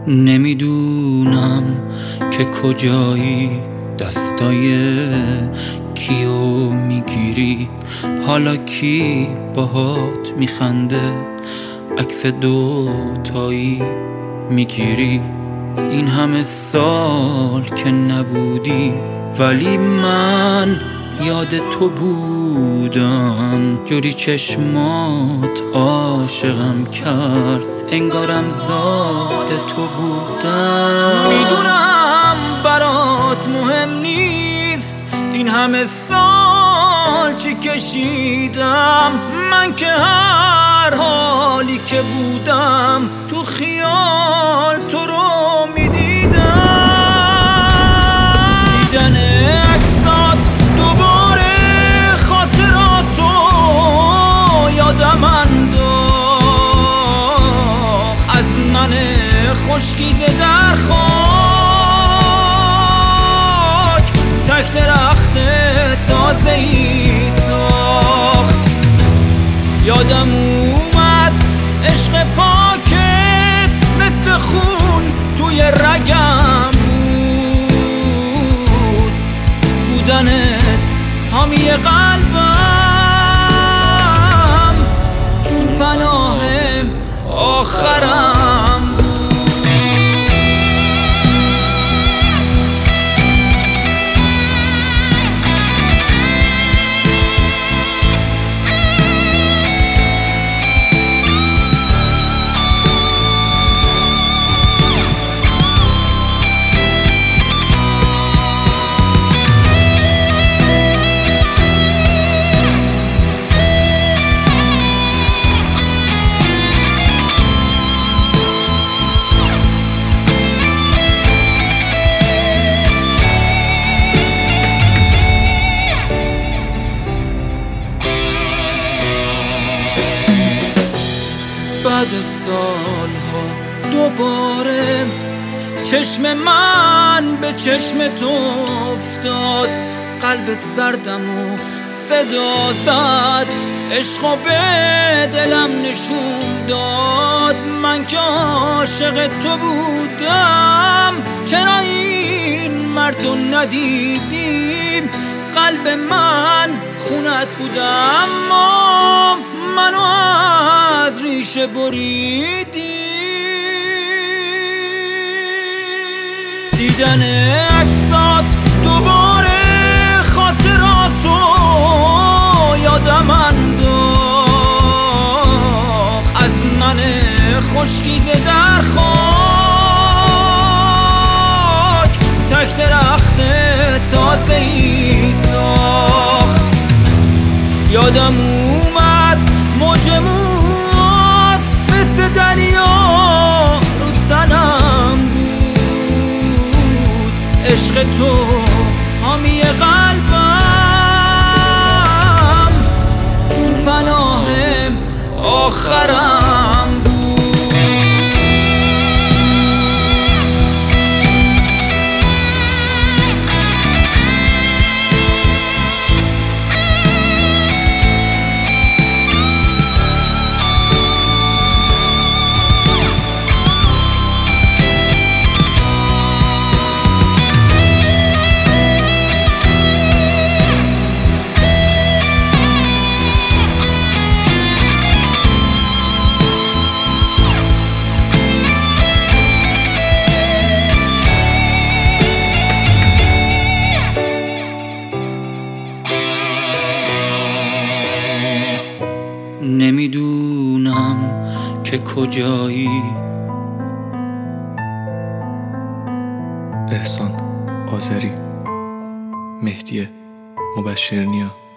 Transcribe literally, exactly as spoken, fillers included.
نمیدونم که کجایی، دستای کیو میگیری، حالا کی باهات میخنده، عکس دوتایی میگیری. این همه سال که نبودی ولی من یاد تو بودم، جوری چشمات عاشقم کرد انگارم زاد تو بودم. میدونم برات مهم نیست این همه سال چی کشیدم، من که هر حالی که بودم تو خیال تو رو میدیدم. دیدن عکسات دوباره خاطراتو یادم انداخت، از من خشکیده در خاک تک درخت تازه‌ای ساخت. یادم اومد عشق پاکت مثل خون توی رگم بود، بودنت حامی قلبم، چون پناهم آخرم بود. بعد سالها دوباره چشم من به چشم تو افتاد، قلب سردم و صدا زد، عشقو به دلم نشون داد. من که عاشق تو بودم، چرا این مردو ندیدیم؟ قلب من خونت بودم، اما منو از ریشه بریدی. دیدن عکسات دوباره خاطراتو یادم انداخت، از من خشکیده در خاک تک درخت تازه‌ای ساخت. یادم اومد موج موات مثل دریا رو تنم بود، عشق تو حامی قلبم، چون پناهم آخرم بود. نمیدونم که کجایی. احسان آذری، مهدی مبشرنیا.